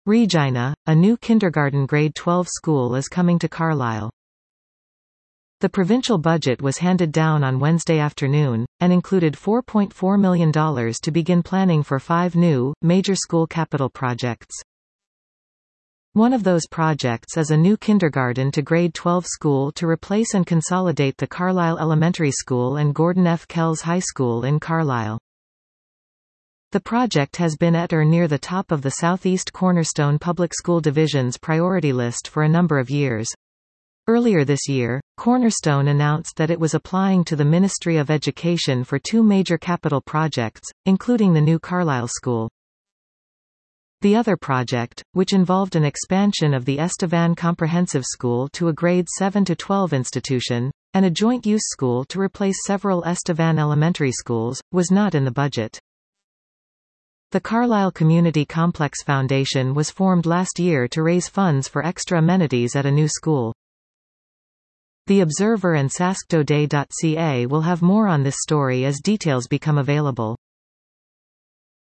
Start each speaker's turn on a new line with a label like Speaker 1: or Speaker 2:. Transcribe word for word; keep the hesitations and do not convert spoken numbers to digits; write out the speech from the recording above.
Speaker 1: Regina, a new kindergarten grade twelve school is coming to Carlisle. The provincial budget was handed down on Wednesday afternoon, and included four point four million dollars to begin planning for five new, major school capital projects. One of those projects is a new kindergarten to grade twelve school to replace and consolidate the Carlisle Elementary School and Gordon F. Kells High School in Carlisle. The project has been at or near the top of the Southeast Cornerstone Public School Division's priority list for a number of years. Earlier this year, Cornerstone announced that it was applying to the Ministry of Education for two major capital projects, including the new Carlisle School. The other project, which involved an expansion of the Estevan Comprehensive School to a grade seven to twelve institution, and a joint-use school to replace several Estevan elementary schools, was not in the budget. The Carlisle Community Complex Foundation was formed last year to raise funds for extra amenities at a new school. The Observer and Sask Today dot C A will have more on this story as details become available.